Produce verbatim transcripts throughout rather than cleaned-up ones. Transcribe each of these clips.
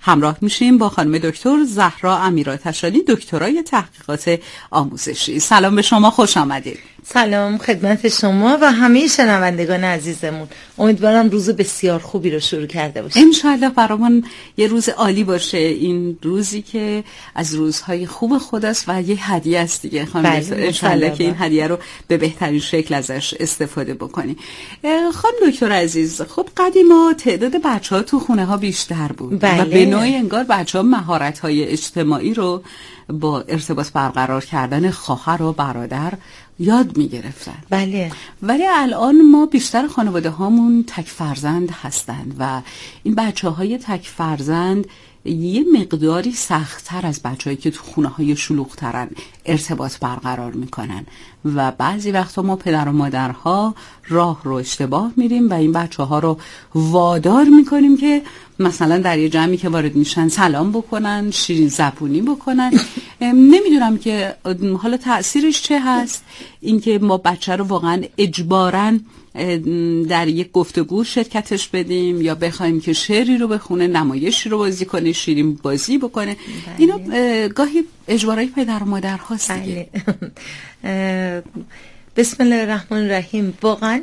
همراه میشیم با خانم دکتر زهرا امیرآتشانی، دکترای تحقیقات آموزشی. سلام به شما، خوش آمدید. سلام خدمت شما و همه شنوندگان عزیزمون. امیدوارم روز بسیار خوبی رو شروع کرده باشیم. انشالله برامون یه روز عالی باشه، این روزی که از روزهای خوب خداست و یه هدیه است دیگه خانم دکتر. انشالله که این هدیه رو به بهترین شکل ازش استفاده بکنیم. خانم دکتر عزیز، خب قدیما تعداد بچه‌ها تو خونه ها بیشتر بود. بله. و به نوعی انگار بچه‌ها مهارت‌های اجتماعی رو با ارتباط برقرار کردن خواهر و برادر یاد می گرفتن. بله. ولی الان ما بیشتر خانواده هامون تک فرزند هستند و این بچه های تک فرزند یه مقداری سخت‌تر از بچه‌هایی که تو خونه های شلوغ‌ترن ارتباط برقرار میکنن و بعضی وقتا ما پدر و مادرها راه رو اشتباه میریم و این بچه ها رو وادار میکنیم که مثلا در یه جمعی که وارد میشن سلام بکنن، شیرین زبونی بکنن. نمیدونم که حالا تأثیرش چه هست، اینکه ما بچه رو واقعا اجباراً در یک گفتگو شرکتش بدیم یا بخوایم که شعری رو بخونه، نمایشی رو بازی کنه، شیرین بازی بکنه. بله. اینا گاهی اجبارای پدر و مادر هاست دیگه. بله. بسم الله الرحمن الرحیم. واقعا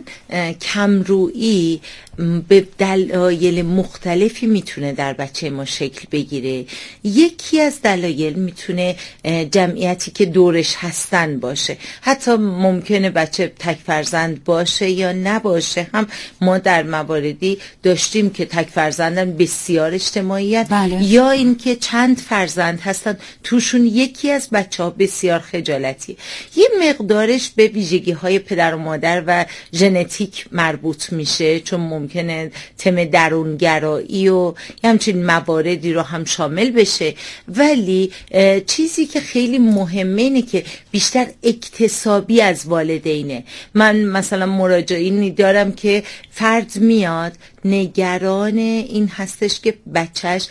کمرویی به دلایل مختلفی میتونه در بچه ما شکل بگیره. یکی از دلایل میتونه جمعیتی که دورش هستن باشه. حتی ممکنه بچه تک فرزند باشه یا نباشه. هم ما در مواردی داشتیم که تک فرزندن بسیار اجتماعیت. بله. یا اینکه چند فرزند هستن توشون یکی از بچه‌ها بسیار خجالتی. یه مقدارش به ویژگی های پدر و مادر و ژنتیک مربوط میشه، چون ممکنه تم درونگرایی و همچین مواردی رو هم شامل بشه. ولی چیزی که خیلی مهمه اینه که بیشتر اکتسابی از والدینه. من مثلا مراجعینی دارم که فرد میاد نگران این هستش که بچهش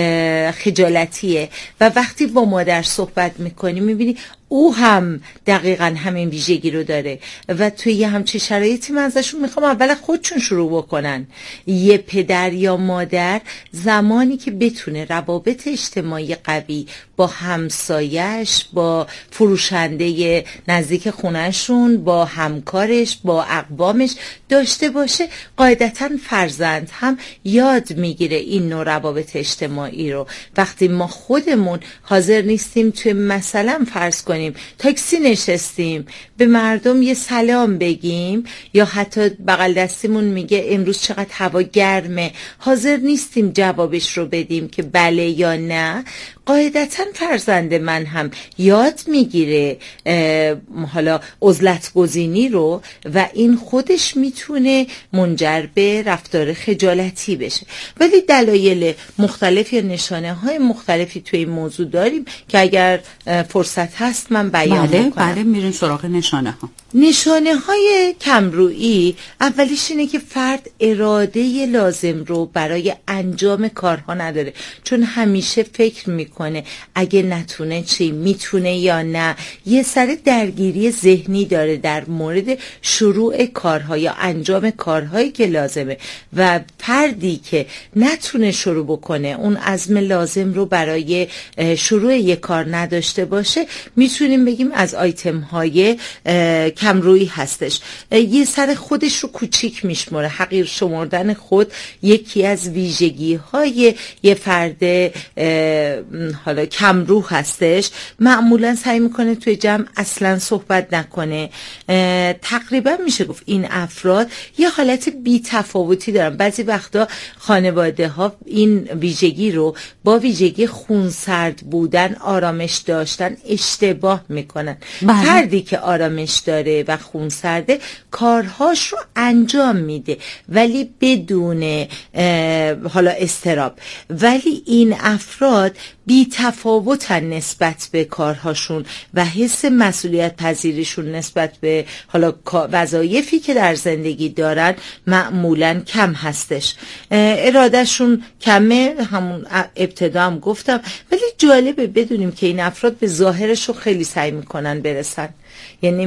خجالتیه و وقتی با مادر صحبت میکنی میبینی او هم دقیقاً همین ویژگی رو داره و توی یه همچین شرایطی من ازشون میخوام اول خودشون شروع بکنن. یه پدر یا مادر زمانی که بتونه روابط اجتماعی قوی با همسایش، با فروشنده نزدیک خونهشون، با همکارش، با اقوامش داشته باشه، قاعدتاً فرزند هم یاد میگیره این نوع روابط اجتماعی رو. وقتی ما خودمون حاضر نیستیم توی مثلا فرض کنیم تاکسی نشستیم به مردم یه سلام بگیم یا حتی بغل دستیمون میگه امروز چقدر هوا گرمه، حاضر نیستیم جوابش رو بدیم که بله یا نه، قاعدتاً فرزند من هم یاد میگیره حالا عزلت گزینی رو و این خودش میتونه منجر به رفتار خجالتی بشه. ولی دلایل مختلف یا نشانه های مختلفی توی این موضوع داریم که اگر فرصت هست من بیان بله میکنم. بله میریم سراغ نشانه ها. نشانه های کمرویی اولیش اینه که فرد اراده لازم رو برای انجام کارها نداره، چون همیشه فکر میکنه اگه نتونه چی، میتونه یا نه. یه سر درگیری ذهنی داره در مورد شروع کارها یا انجام کارهایی که لازمه و فردی که نتونه شروع بکنه، اون عزم لازم رو برای شروع یک کار نداشته باشه، میتونیم بگیم از آیتم های کمرویی هستش. یه سر خودش رو کوچیک میشماره. حقیر شمردن خود یکی از ویژگی های یه فرد حالا کمرو هستش. معمولا سعی میکنه توی جمع اصلا صحبت نکنه. تقریبا میشه گفت این افراد یه حالت بی تفاوتی دارن. بعضی وقتا خانواده ها این ویژگی رو با ویژگی خونسرد بودن، آرامش داشتن اشتباه میکنن. بله. فردی که آرامش داره و خونسرده کارهاش رو انجام میده ولی بدون حالا اضطراب. ولی این افراد بی تفاوتن نسبت به کارهاشون و حس مسئولیت پذیریشون نسبت به حالا وظایفی که در زندگی دارن معمولاً کم هستش. ارادهشون کمه، همون ابتدا هم گفتم. ولی جالبه بدونیم که این افراد به ظاهرشون خیلی سعی میکنن برسن. یعنی ما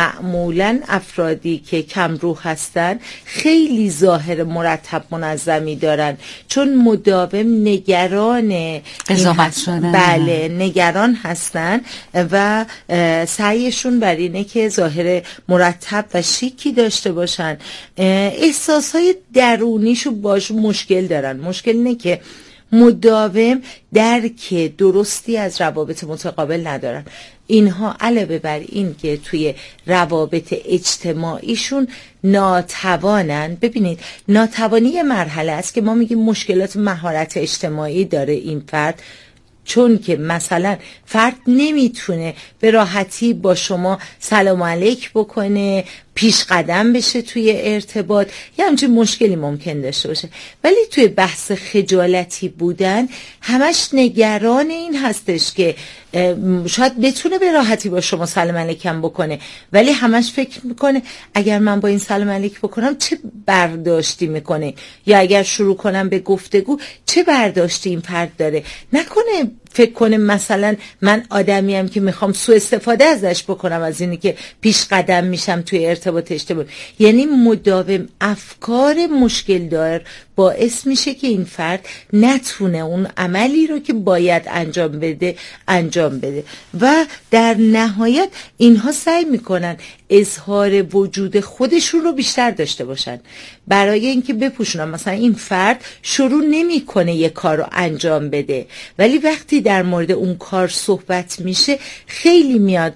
معمولا افرادی که کم رو هستن خیلی ظاهر مرتب منظمی دارن، چون مداوم نگران قضاوت شدن، بله نگران هستن و سعیشون بر اینه که ظاهر مرتب و شیکی داشته باشن. احساسهای درونیشو باش مشکل دارن. مشکل اینه که مداوم درک درستی از روابط متقابل ندارن. اینها علاوه بر این که توی روابط اجتماعیشون ناتوانن. ببینید ناتوانی مرحله است که ما میگیم مشکلات مهارت اجتماعی داره این فرد، چون که مثلا فرد نمیتونه به راحتی با شما سلام علیک بکنه، پیش قدم بشه توی ارتباط، یه همچین مشکلی ممکن داشته باشه. ولی توی بحث خجالتی بودن همش نگران این هستش که شاید بتونه به راحتی با شما سلام علیکم بکنه، ولی همش فکر میکنه اگر من با این سلام علیک بکنم چه برداشتی میکنه، یا اگر شروع کنم به گفتگو چه برداشتی این فرد داره. نکنه فکر کنه مثلا من آدمیم که میخوام سوء استفاده ازش بکنم از اینی که پیش قدم میشم توی ارتباط اجتماعی. یعنی مداوم افکار مشکل دار باعث میشه که این فرد نتونه اون عملی رو که باید انجام بده انجام بده و در نهایت اینها سعی میکنن اظهار وجود خودشون رو بیشتر داشته باشن برای اینکه بپوشونن. مثلا این فرد شروع نمیکنه یه کار رو انجام بده، ولی وقتی در مورد اون کار صحبت میشه خیلی میاد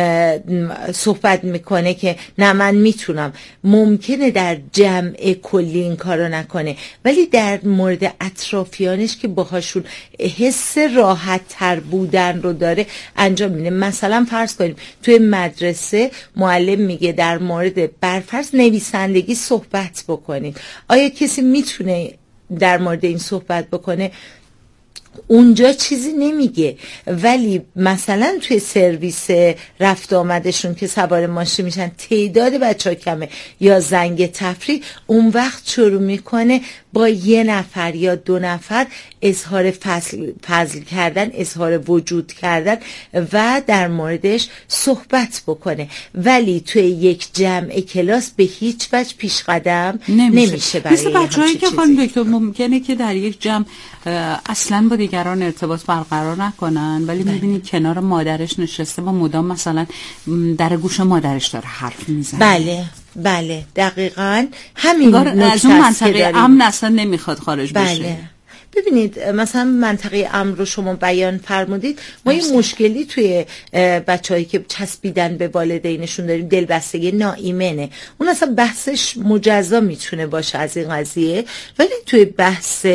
صحبت میکنه که نه من میتونم. ممکنه در جمع کلی این کار رو نکنه، ولی در مورد اطرافیانش که باهاشون حس راحت تر بودن رو داره انجام میده. مثلا فرض کنیم توی مدرسه معلم میگه در مورد برفرض نویسندگی صحبت بکنید. آیا کسی میتونه در مورد این صحبت بکنه؟ اونجا چیزی نمیگه، ولی مثلا توی سرویس رفت آمدشون که سوار ماشین میشن تعداد بچه ها کمه یا زنگ تفریح، اون وقت شروع میکنه با یه نفر یا دو نفر اظهار فضل, فضل کردن، اظهار وجود کردن و در موردش صحبت بکنه. ولی توی یک جمع کلاس به هیچ وجه پیش قدم نمیشه, نمیشه برای مثل بچه هایی که خانم دکتر ممکنه که در یک جمع اصلا با دیگران ارتباط برقرار نکنن، ولی میبینید کنار مادرش نشسته و مدام مثلا در گوش مادرش داره حرف میزنه. بله بله دقیقاً همین از اون منطقه امن اصلا نمیخواد خارج بله. بشه. ببینید مثلا منطقه امن رو شما بیان فرمودید. ما یه مشکلی توی بچه‌هایی که چسبیدن به والدینشون داریم، دلبستگی ناایمنه. اون اصلا بحثش مجزا میتونه باشه از این قضیه، ولی توی بحث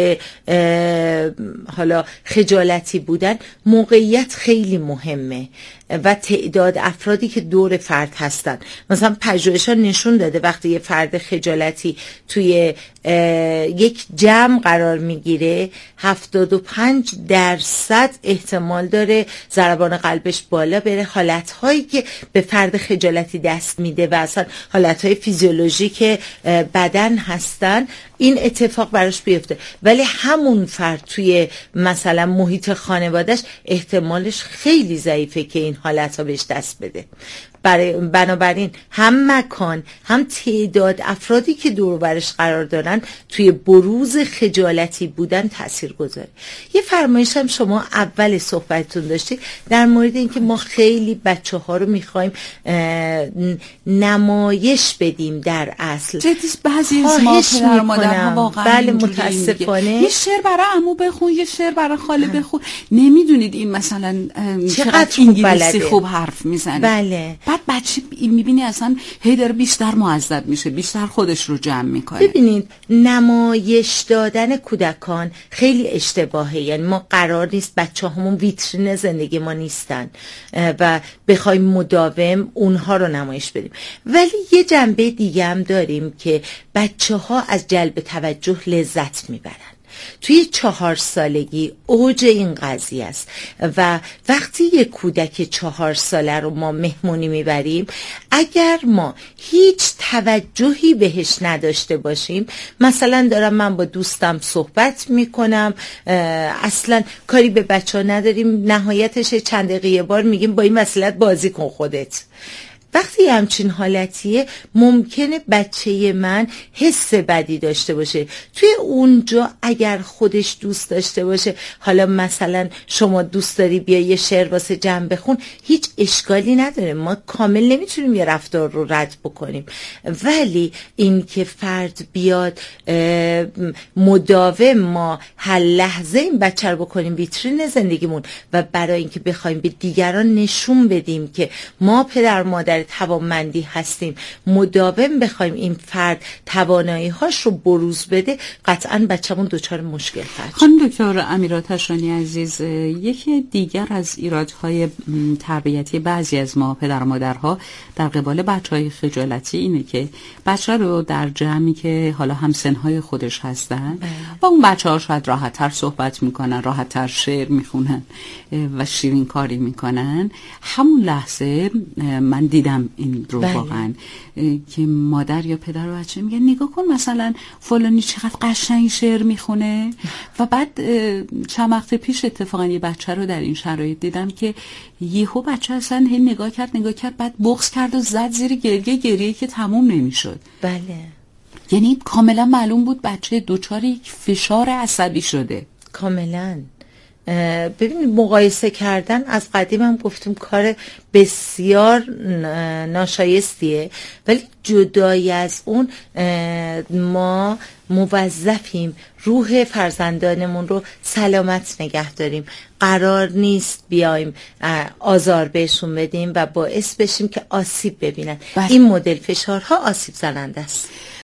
حالا خجالتی بودن موقعیت خیلی مهمه و تعداد افرادی که دور فرد هستن. مثلا پژوهش‌ها نشون داده وقتی یه فرد خجالتی توی یک جمع قرار میگیره هفتاد و پنج درصد احتمال داره ضربان قلبش بالا بره. حالتهایی که به فرد خجالتی دست میده و اصلا حالتهای فیزیولوژیک بدن هستن این اتفاق براش بیفته، ولی همون فرد توی مثلا محیط خانوادهش احتمالش خیلی ضعیفه که این حالت ها بهش دست بده. برای بنابراین هم مکان هم تعداد افرادی که دور و برش قرار دارن توی بروز خجالتی بودن تأثیر گذاره. یه فرمایش هم شما اول صحبتتون داشتید در مورد اینکه ما خیلی بچه ها رو میخوایم نمایش بدیم. در اصل جدیش بعضی از ما پدر مادرها واقعا بله متاسفانه یه شعر برای عمو بخون، یه شعر برای خاله بخون. نمیدونید این مثلا چقدر انگلیسی خوب حرف میزنه. بله. بعد بچه میبینی اصلا هی داره بیشتر معذب میشه، بیشتر خودش رو جمع میکنه. ببینید نمایش دادن کودکان خیلی اشتباهه. یعنی ما قرار نیست بچه همون ویترین زندگی ما نیستن و بخوایم مداوم اونها رو نمایش بدیم، ولی یه جنبه دیگه هم داریم که بچه ها از جلب توجه لذت میبرن. توی چهار سالگی اوج این قضیه است و وقتی یک کودک چهار ساله رو ما مهمونی میبریم، اگر ما هیچ توجهی بهش نداشته باشیم، مثلا دارم من با دوستم صحبت میکنم اصلا کاری به بچه ها نداریم، نهایتش چند دقیقه بار میگیم با این وسیلت بازی کن خودت، وقتی همچین حالتیه ممکنه بچه من حس بدی داشته باشه. توی اونجا اگر خودش دوست داشته باشه، حالا مثلا شما دوست داری بیا یه شعر واسه جمع بخون، هیچ اشکالی نداره، ما کامل نمیتونیم یه رفتار رو رد بکنیم. ولی این که فرد بیاد مداوم ما هر لحظه این بچه رو بکنیم ویترین زندگیمون و برای اینکه بخوایم به دیگران نشون بدیم که ما پدر مادر توانمندی هستیم، مداوم بخوایم این فرد توانایی هاش رو بروز بده، قطعاً بچه‌مون دچار مشکل خواهد شد. خانم دکتر امیرا تشانی عزیز، یکی دیگر از ایرادهای تربیتی بعضی از ما پدر و مادرها در قبال بچه‌های خجالتی اینه که بچه رو در جمعی که حالا همسنهای خودش هستن با اون بچه‌ها شاید راحت‌تر صحبت میکنن، راحت‌تر شعر میخونن و شیرین کاری میکنن. همون لحظه من دیدم این رو واقعا که مادر یا پدر و بچه میگن نگاه کن مثلا فلانی چقدر قشنگ شعر میخونه. و بعد چند وقت پیش اتفاقا یه بچه رو در این شرایط دیدم که یهو بچه اصلا هی نگاه کرد نگاه کرد بعد بغض کرد و زد زیر گریه، گریه که تموم نمیشد. بله، یعنی کاملا معلوم بود بچه دوچار یک فشار عصبی شده. کاملا. ببینید مقایسه کردن از قدیم هم گفتم کار بسیار ناشایستیه، ولی جدای از اون ما موظفیم روح فرزندانمون رو سلامت نگه داریم. قرار نیست بیایم آزار بهشون بدیم و باعث بشیم که آسیب ببینن. بله. این مدل فشارها آسیب زننده است.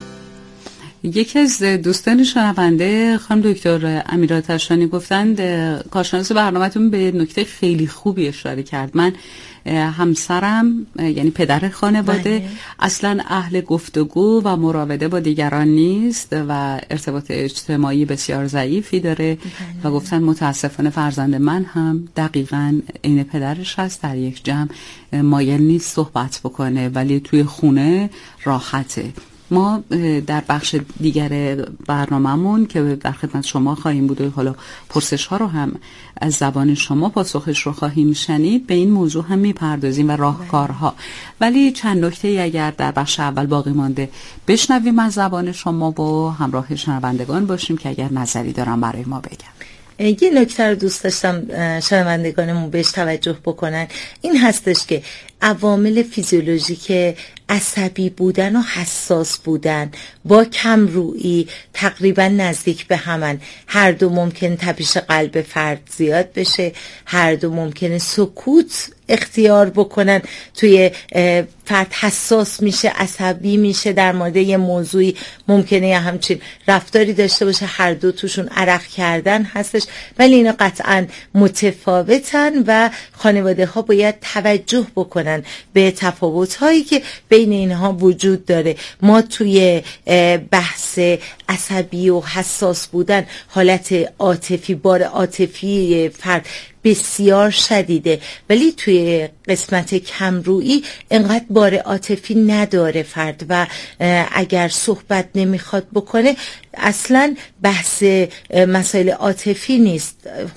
یکی از دوستان شنونده خانم دکتر امیرا تشانی گفتند کارشناس برنامه‌تون به نکته خیلی خوبی اشاره کرد. من همسرم یعنی پدر خانواده بله. اصلا اهل گفتگو و مراوده با دیگران نیست و ارتباط اجتماعی بسیار ضعیفی داره بله. و گفتن متاسفانه فرزند من هم دقیقاً عین پدرش هست، در یک جمع مایل نیست صحبت بکنه ولی توی خونه راحته. ما در بخش دیگر برنامه‌مون که در خدمت شما خواهیم بود و حالا پرسش ها رو هم از زبان شما پاسخش رو خواهیم شنید، به این موضوع هم میپردازیم و راهکارها. ولی چند نکته اگر در بخش اول باقی مانده بشنویم از زبان شما و همراه شنوندگان باشیم که اگر نظری دارم برای ما بگم. یه نکته رو دوست داشتم شنوندگانمون بهش توجه بکنن، این هستش که عوامل فیزیولوژیک عصبی بودن و حساس بودن با کم رویی تقریبا نزدیک به همن. هر دو ممکن تپش قلب فرد زیاد بشه، هر دو ممکنه سکوت اختیار بکنن، توی فرد حساس میشه، عصبی میشه، در مورد یه موضوعی ممکنه یه همچین رفتاری داشته باشه. هر دو توشون عرق کردن هستش، ولی اینا قطعا متفاوتن و خانواده ها باید توجه بکنن به تفاوت هایی که بین اینها وجود داره. ما توی بحث عصبی و حساس بودن حالت عاطفی، بار عاطفی فرد بسیار شدیده، ولی توی قسمت کمرویی انقدر بار عاطفی نداره فرد و اگر صحبت نمیخواد بکنه اصلا بحث مسائل عاطفی نیست،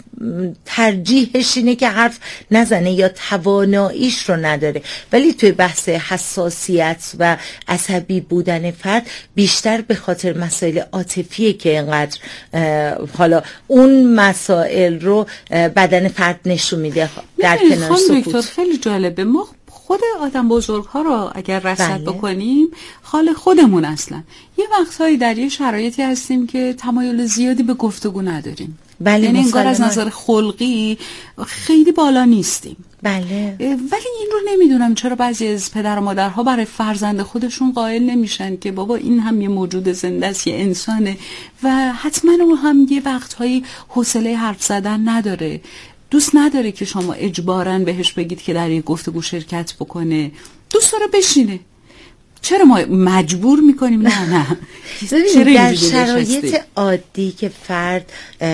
ترجیحش اینه که حرف نزنه یا تواناییش رو نداره. ولی توی بحث حساسیت و عصبی بودن فرد بیشتر به خاطر مسائل عاطفیه که انقدر حالا اون مسائل رو بدن فرد نشون میده در کنار سکوت. خیلی جالبه، ما خود آدم بزرگ ها رو اگر رصد بله. بکنیم حال خودمون اصلا یه وقتهایی در یه شرایطی هستیم که تمایل زیادی به گفتگو نداریم، بله، یعنی انگار از نظر خلقی خیلی بالا نیستیم. بله. ولی این رو نمیدونم چرا بعضی از پدر و مادرها برای فرزند خودشون قائل نمیشن که بابا این هم یه موجود زنده است، یه انسانه و حتما اون هم یه وقتهایی حوصله حرف زدن نداره، دوست نداره که شما اجباراً بهش بگید که در یک گفتگو شرکت بکنه، دوست داره بشینه. چرا ما مجبور میکنیم؟ نه نه در شرایط عادی که فرد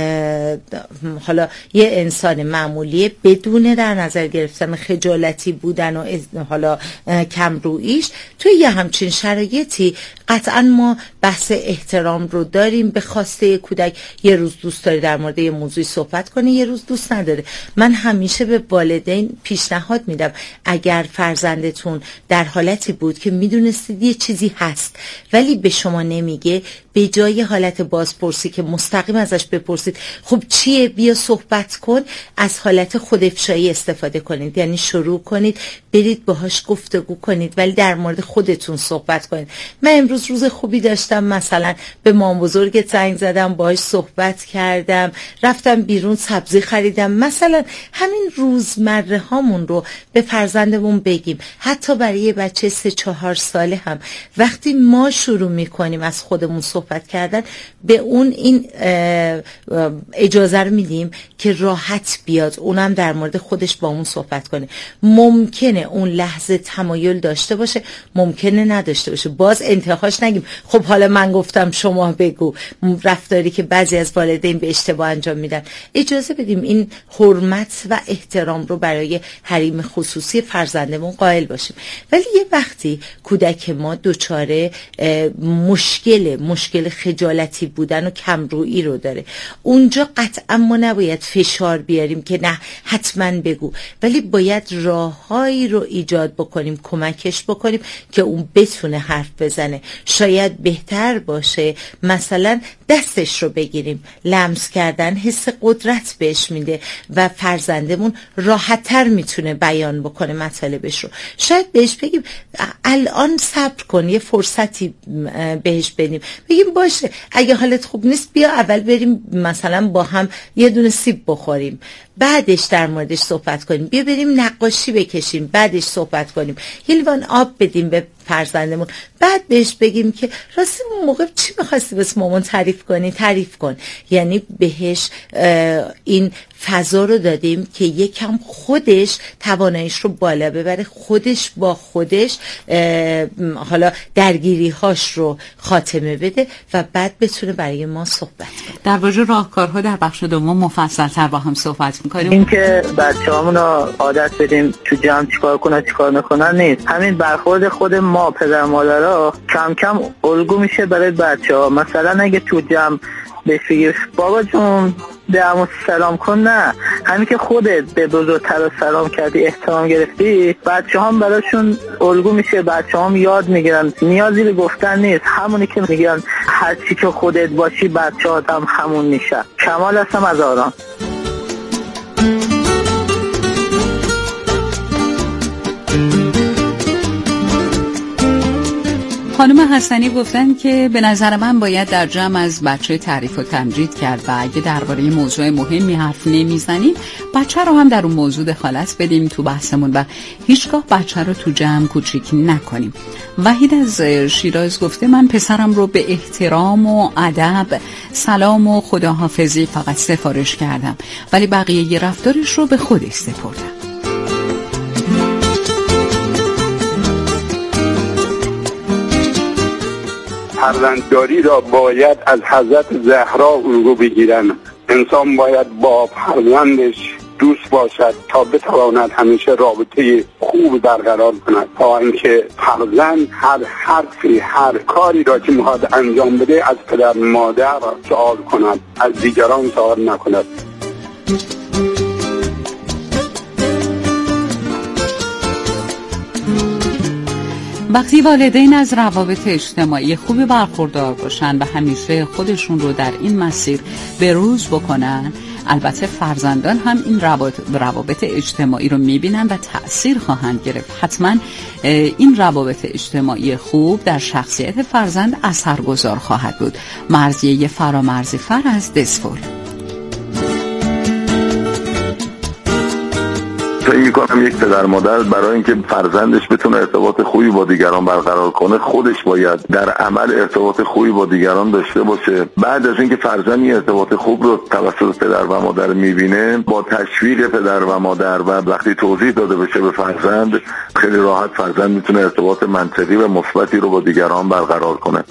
حالا یه انسان معمولی بدون در نظر گرفتن خجالتی بودن و حالا کمروییش، توی یه همچین شرایطی قطعا ما بحث احترام رو داریم. به خواسته کودک یه روز دوست داره در مورد یه موضوعی صحبت کنه، یه روز دوست نداره. من همیشه به والدین پیشنهاد میدم اگر فرزندتون در حالتی بود که میدونستید یه چیزی هست ولی به شما نمیگه، به جای حالت بازپرسی که مستقیم ازش بپرسید خب چیه بیا صحبت کن، از حالت خودافشایی استفاده کنید. یعنی شروع کنید برید باهاش گفتگو کنید ولی در مورد خودتون صحبت کنید. من امروز روز خوبی داشتم، مثلا به مام بزرگت زنگ زدم، باهاش صحبت کردم، رفتم بیرون سبزی خریدم. مثلا همین روزمره هامون رو به فرزندمون بگیم. حتی برای یه بچه سه چهار ساله هم وقتی ما شروع میکنیم از خودمون صحبت کردن، به اون این اجازه رو میدیم که راحت بیاد اونم در مورد خودش با اون صحبت کنه. ممکنه اون لحظه تمایل داشته باشه، ممکنه نداشته باشه. باز انتهاش نگیم خب حالا من گفتم شما بگو، رفتاری که بعضی از والدین به اشتباه انجام میدن. اجازه بدیم این حرمت و احترام رو برای حریم خصوصی فرزندمون قائل باشیم. ولی یه وقتی کودک ما دچار مشکل مشکل خجالتی بودن و کمرویی رو داره، اونجا قطعا ما نباید فشار بیاریم که نه حتما بگو، ولی باید راههایی رو ایجاد بکنیم، کمکش بکنیم که اون بتونه حرف بزنه. شاید بهتر باشه مثلا دستش رو بگیریم، لمس کردن حس قدرت بهش میده و فرزندمون راحت‌تر میتونه بیان بکنه مطالبش رو. شاید بهش بگیم الان صبر کن، یه فرصتی بهش بدیم، بگیم باشه اگه حالت خوب نیست بیا اول بریم مثلا با هم یه دونه سیب بخوریم، بعدش در موردش صحبت کنیم. بیا بریم نقاشی بکشیم، بعدش صحبت کنیم. یه لیوان آب بدیم به فرزندمون، بعد بهش بگیم که راستی اون موقع چی می‌خواستی واسه مامان تعریف کنی، تعریف کن. یعنی بهش این فضا رو دادیم که یکم خودش تواناییش رو بالا ببره، خودش با خودش حالا درگیری‌هاش رو خاتمه بده و بعد بتونه برای ما صحبت کنه. در واژه راهکارها در بخش دوم مفصل‌تر با هم صحبت می‌کنیم. این که بچه‌هامون رو عادت بدیم تو جمع چیکار کنن چیکار نکنن نیست. همین برخورد خود ما پدر مادرها کم کم الگو میشه برای بچه‌ها. مثلا اگه تو جمع بهش بگی بابا جون به عمو سلام کن، نه، همین که خودت به بزرگتر سلام کردی، احترام گرفتی، بچه هم براشون الگو میشه، بچه هم یاد میگیرن. نیازی به گفتن نیست، همونی که میگن هر چی که خودت باشی بچه ها هم همون میشه. کمال هستم از آرام. خانم حسنی گفتن که به نظر من باید در جمع از بچه تعریف و تمجید کرد و اگه درباره موضوع مهمی حرف نمیزنیم بچه رو هم در اون موضوع دخالت بدیم تو بحثمون و هیچگاه بچه رو تو جمع کوچیک نکنیم. وحید از شیراز گفته من پسرم رو به احترام و ادب، سلام و خداحافظی فقط سفارش کردم ولی بقیه ی رفتارش رو به خودش سپردم. فرزندداری را باید از حضرت زهرا الگو بگیرن. انسان باید با فرزندش دوست باشد تا بتواند همیشه رابطه خوب برقرار کند، تا اینکه فرزند هر حرفی هر کاری را که میخواد انجام بده از پدر مادر سوال کند، از دیگران سوال نکند. وقتی والدین از روابط اجتماعی خوبی برخوردار باشن و همیشه خودشون رو در این مسیر بروز بکنن، البته فرزندان هم این روابط اجتماعی رو میبینن و تأثیر خواهند گرفت. حتما این روابط اجتماعی خوب در شخصیت فرزند اثرگذار خواهد بود. مرضیه فرامرزی فر از دسفول. فکر میکنم یک پدر مادر برای اینکه فرزندش بتونه ارتباط خوبی با دیگران برقرار کنه، خودش باید در عمل ارتباط خوبی با دیگران داشته باشه. بعد از اینکه فرزند ارتباط خوب رو توسط پدر و مادر میبینه، با تشویق پدر و مادر و وقتی توضیح داده بشه به فرزند، خیلی راحت فرزند میتونه ارتباط منطقی و مثبتی رو با دیگران برقرار کنه.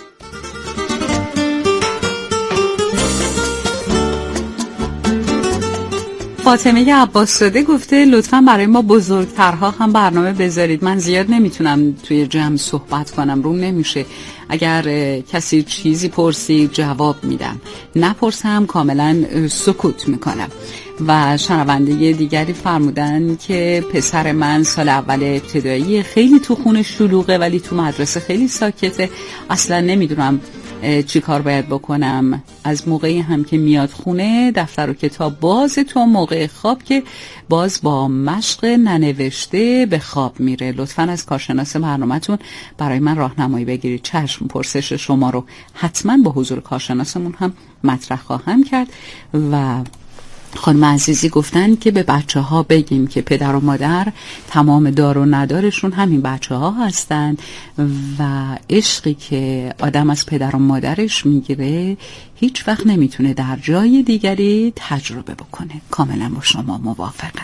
فاطمه عباس‌زاده گفته لطفاً برای ما بزرگترها هم برنامه بذارید. من زیاد نمیتونم توی جمع صحبت کنم، روم نمیشه. اگر کسی چیزی پرسید جواب میدم، نپرسم کاملا سکوت میکنم. و شنونده دیگری فرمودن که پسر من سال اول ابتدایی، خیلی تو خونه شلوغه ولی تو مدرسه خیلی ساکته، اصلا نمیدونم چی کار باید بکنم. از موقعی هم که میاد خونه دفتر و کتاب باز، تو موقع خواب که باز با مشق ننوشته به خواب میره. لطفاً از کارشناس برنامه‌تون برای من راهنمایی بگیرید. چشم، پرسش شما رو حتما با حضور کارشناسمون هم مطرح خواهم کرد. و خانم عزیزی گفتن که به بچه ها بگیم که پدر و مادر تمام دار و ندارشون همین بچه ها هستن و عشقی که آدم از پدر و مادرش میگیره هیچ وقت نمیتونه در جای دیگری تجربه بکنه. کاملا با شما موافقم.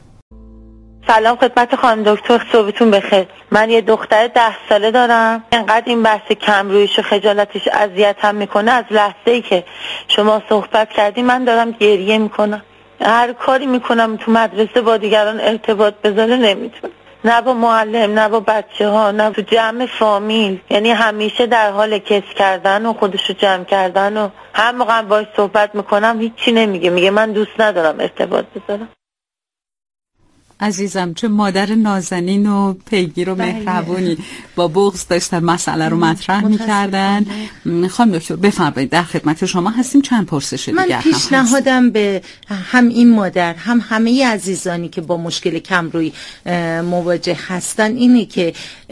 سلام خدمت خانم دکتر، صبحتون بخیر. من یه دختر ده ساله دارم. انقدر این بحث کم رویش و خجالتش اذیتم میکنه، از لحظه‌ای که شما صحبت کردی من دارم گریه میکنم. هر کاری میکنم تو مدرسه با دیگران ارتباط بذاره نمیتونم، نه با معلم، نه با بچه ها، نه تو جمع فامیل. یعنی همیشه در حال کس کردن و خودشو جمع کردن و هر موقع باهاش صحبت میکنم هیچی نمیگه، میگه من دوست ندارم ارتباط بذارم. عزیزم، چه مادر نازنین و پیگیر و مهربونی. با بغض داشتن مسئله رو مطرح می‌کردن. خانم دکتر بفرمایید، در خدمت شما هستیم. چند پرسش دیگر هم من پیشنهادم به هم این مادر هم همه عزیزانی که با مشکل کمرویی مواجه هستن اینه که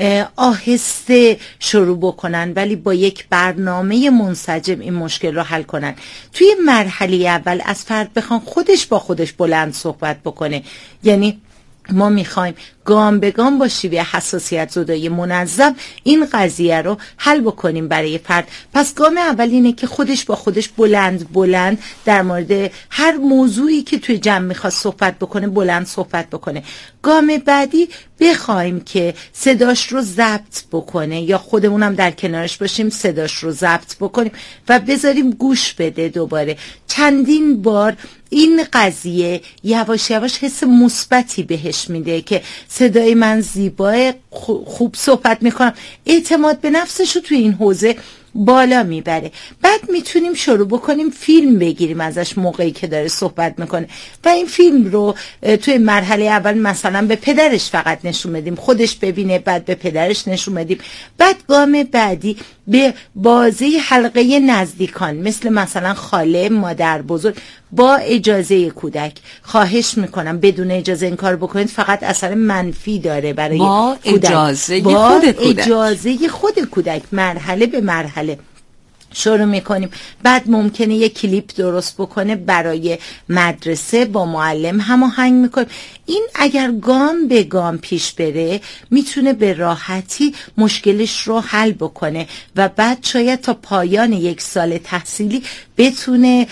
آهسته شروع بکنن ولی با یک برنامه منسجم این مشکل رو حل کنن. توی مرحله اول از فرد بخوان خودش با خودش بلند صحبت بکنه. یعنی ما میخوایم گام به گام با شیوه حساسیت زدایی منظم این قضیه رو حل بکنیم برای فرد. پس گام اول اینه که خودش با خودش بلند بلند در مورد هر موضوعی که توی جمع میخواد صحبت بکنه بلند صحبت بکنه. گام بعدی بخوایم که صداش رو ضبط بکنه یا خودمونم در کنارش باشیم صداش رو ضبط بکنیم و بذاریم گوش بده. دوباره چندین بار این قضیه یواش یواش حس مثبتی بهش میده که صدای من زیباه، خوب صحبت میکنم، اعتماد به نفسش رو توی این حوزه بالا میبره. بعد میتونیم شروع بکنیم فیلم بگیریم ازش موقعی که داره صحبت میکنه و این فیلم رو توی مرحله اول مثلا به پدرش فقط نشون بدیم، خودش ببینه، بعد به پدرش نشون بدیم. بعد گام بعدی به بازی حلقه نزدیکان مثل مثلا خاله، مادر بزرگ، با اجازه کودک. خواهش میکنم بدون اجازه این کار بکنید، فقط اثر منفی داره برای با کودک. اجازه با خود کودک. اجازه خود کودک مرحله به مرحله شروع میکنیم. بعد ممکنه یک کلیپ درست بکنه برای مدرسه، با معلم هماهنگ میکنیم. این اگر گام به گام پیش بره میتونه به راحتی مشکلش رو حل بکنه و بعد شاید تا پایان یک سال تحصیلی بتونه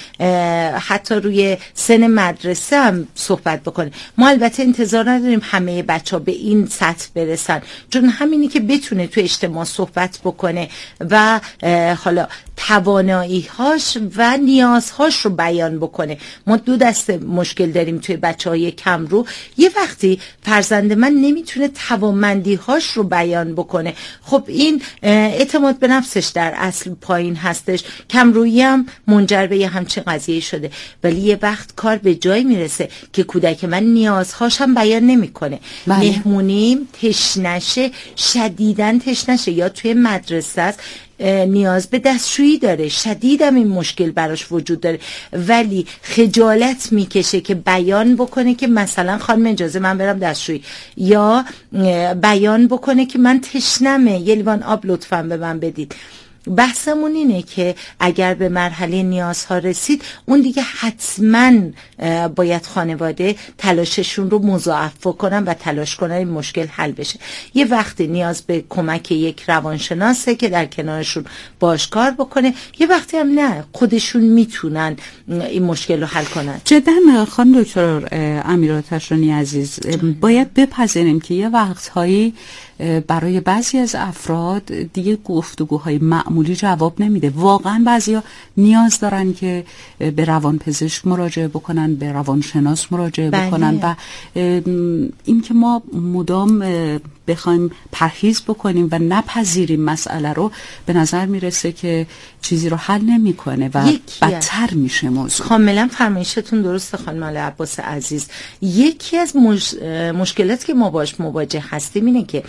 حتی روی سن مدرسه هم صحبت بکنه. ما البته انتظار نداریم همه بچه ها به این سطح برسن، چون همینی که بتونه تو اجتماع صحبت بکنه و حالا توانایی‌هاش و نیازهاش رو بیان بکنه. ما دو دسته مشکل داریم توی بچه‌های کمرو. یه وقتی فرزند من نمیتونه توانمندی‌هاش رو بیان بکنه، خب این اعتماد به نفسش در اصل پایین هستش. کمرویی هم منجر به همچین قضیه شده. ولی یه وقت کار به جای میرسه که کودک من نیازهاش هم بیان نمیکنه. مهمونیم تشنشه، شدیداً تشنشه، یا توی مدرسه است نیاز به دستشویی داره، شدیدم این مشکل براش وجود داره، ولی خجالت میکشه که بیان بکنه که مثلا خانم اجازه من برم دستشویی، یا بیان بکنه که من تشنمه، یه لیوان آب لطفاً به من بدید. بحثمون اینه که اگر به مرحله نیازها رسید اون دیگه حتما باید خانواده تلاششون رو مضاعف کنن و تلاش کنن این مشکل حل بشه. یه وقتی نیاز به کمک یک روانشناسه که در کنارشون باش کار بکنه، یه وقتی هم نه، خودشون میتونن این مشکل رو حل کنن. جدا خانم دکتر امیرآتشانی عزیز، باید بپذیریم که یه وقتهایی برای بعضی از افراد دیگه گفتگوهای معمولی جواب نمیده. واقعا بعضیا نیاز دارن که به روانپزشک مراجعه بکنن، به روانشناس مراجعه بله. بکنن و این که ما مدام بخوایم پرهیز بکنیم و نپذیریم مسئله رو، به نظر میرسه که چیزی رو حل نمیکنه و بدتر میشه موضوع. کاملا فرمایشتون درسته خانم آل عباس عزیز. یکی از مش... مشکلاتی که ما باش مواجه هستیم اینه که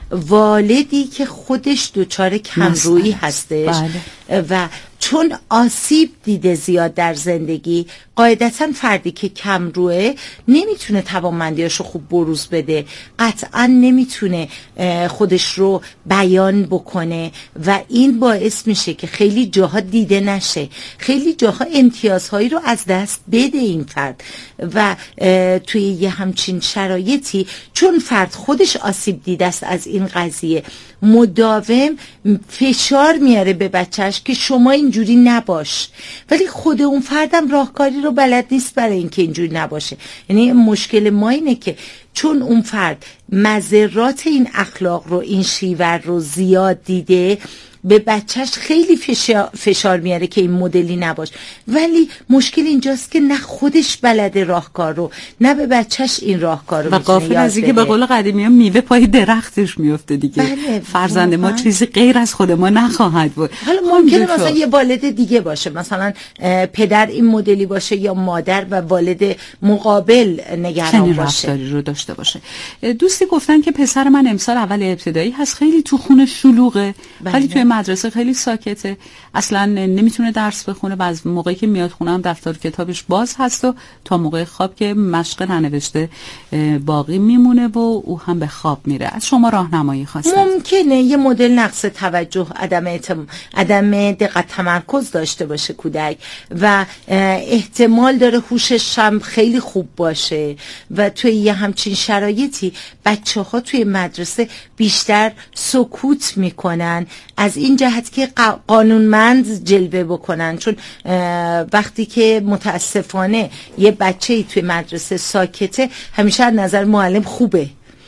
والدی که خودش دچار کمرویی هستش بله. و چون آسیب دیده زیاد در زندگی، قاعدتا فردی که کمروه نمیتونه توانمندیاشو خوب بروز بده، قطعا نمیتونه خودش رو بیان بکنه و این باعث میشه که خیلی جاها دیده نشه، خیلی جاها امتیازهایی رو از دست بده این فرد. و توی یه همچین شرایطی چون فرد خودش آسیب دیده است از این قضیه، مداوم فشار میاره به بچهش که شما اینجوری نباش، ولی خود اون فردم راهکاری رو بلد نیست برای اینکه اینجوری نباشه. یعنی مشکل ما اینه که چون اون فرد مضرات این اخلاق رو، این شیور رو زیاد دیده، به بچهش خیلی فشار, فشار میاره که این مدلی نباش. ولی مشکل اینجاست که نه خودش بلده راهکار رو، نه به بچهش این راهکار رو و غافل از اینکه به قول قدیمی ها میوه پای درختش میفته دیگه. بله، فرزند ما چیزی غیر از خود ما نخواهد بود. حالا ممکنه مثلا یه والد دیگه باشه، مثلا پدر این مدلی باشه یا مادر و والد مقابل نگران باشه، رفتاری رو داشته باشه. دوستی گفتن که پسر من امسال اول ابتدایی هست، خیلی تو خونه شلوغه، بله. ولی توی مدرسه خیلی ساکته، اصلا نمیتونه درس بخونه و از موقعی که میاد خونه هم دفتر کتابش باز هست و تا موقع خواب که مشق ننوشته باقی میمونه و او هم به خواب میره. از شما راهنمایی خواستم. ممکنه یه مدل نقص توجه، عدم اعتم... عدم دقت تمرکز داشته باشه کودک و احتمال داره هوشش هم خیلی خوب باشه و توی یه همچین شرایطی بچه ها توی مدرسه بیشتر سکوت میکنن، از این جهت که قانونمند جلوه بکنن. چون وقتی که متاسفانه یه بچه‌ای توی مدرسه ساکته، همیشه از نظر معلم خوبه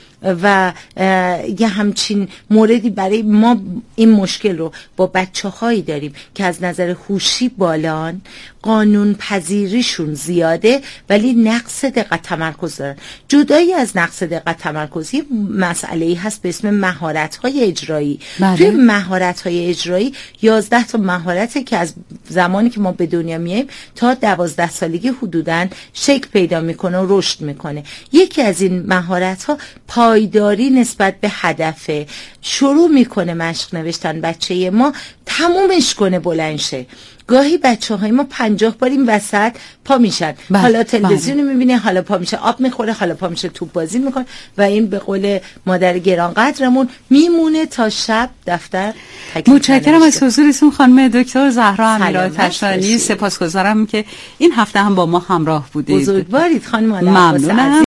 و یه همچین موردی برای ما این مشکل رو با بچه هایی داریم که از نظر هوشی بالان، قانون پذیریشون زیاده ولی نقص دقت تمرکز دارن. جدایی از نقص دقت تمرکز یه مسئله‌ای هست به اسم مهارت‌های اجرایی. بله. توی مهارت‌های اجرایی یازده تا مهارته که از زمانی که ما به دنیا میایم تا دوازده سالگی حدوداً شکل پیدا میکنه و رشد میکنه. یکی از این مهارت‌ها پایداری نسبت به هدفه. شروع میکنه مشق نوشتن بچه ما، تمومش کنه بلند شه. گاهی بچه های ما پنجاه بار این وسط پا میشن، بله، حالا تلویزیون بله. میبینه، حالا پا میشه آب میخوره، حالا پا میشه توپ بازی میکنه و این به قول مادر گرانقدرمون میمونه تا شب دفتر. متشکرم از حضورتون خانم دکتر زهرا امیرآتشانی. سپاسگزارم که این هفته هم با ما همراه بودید. بزرگوارید خانم آل عباس.